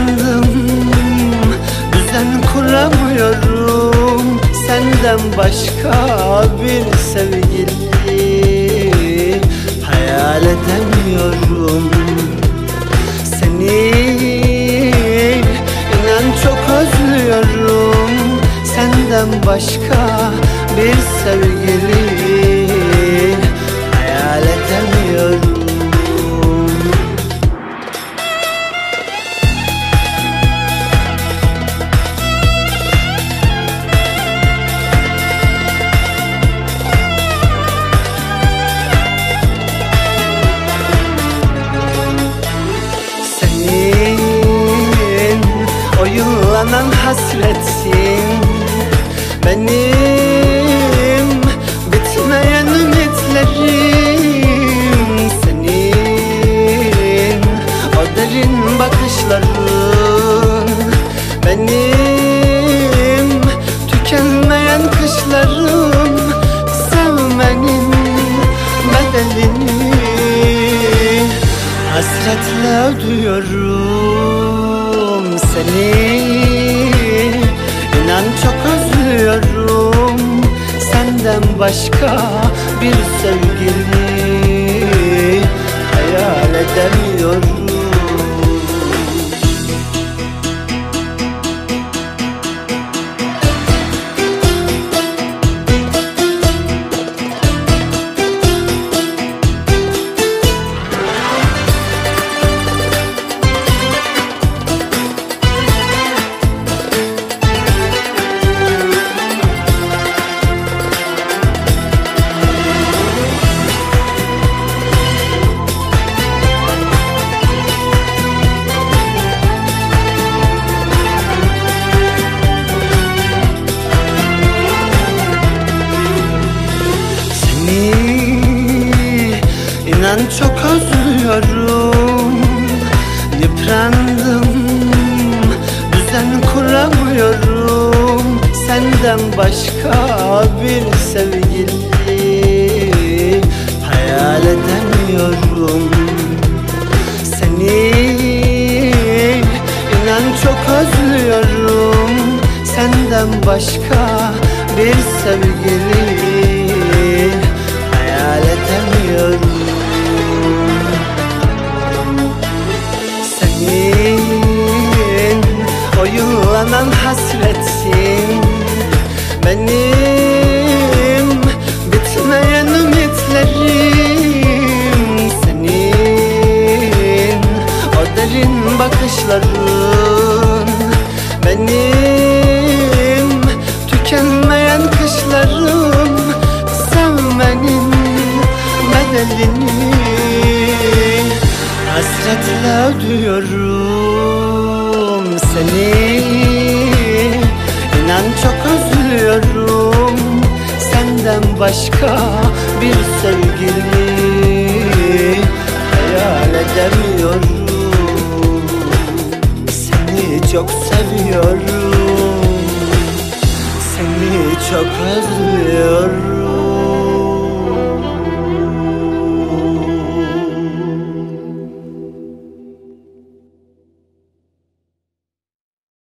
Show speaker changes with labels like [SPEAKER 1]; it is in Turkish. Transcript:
[SPEAKER 1] Yıprandım, düzen kuramıyorum. Senden başka bir sevgili hayal edemiyorum. Seni inan çok özlüyorum. Senden başka bir sevgili hayal edemiyorum. Oyunlanan hasretin, benim bitmeyen ümitlerim. Senin o derin bakışların, benim tükenmeyen kışlarım. Sevmenin bedelini hasretle ödüyorum. Seni inan çok özlüyorum. Senden başka bir sevgili hayal edemiyorum. İnan çok özlüyorum. Yıprandım, düzen kuramıyorum. Senden başka bir sevgili hayal edemiyorum. Seni inan çok özlüyorum. Senden başka bir sevgili hayal edemiyorum. Senin oyunlanan hasretin, benim bitmeyen ümitlerim. Senin o derin bakışların, benim tükenmeyen kışlarım. Sevmenin bedelini hasretle ödüyorum. Seni inan çok özlüyorum. Senden başka bir sevgili hayal edemiyorum. Seni çok seviyorum. Seni çok özlüyorum.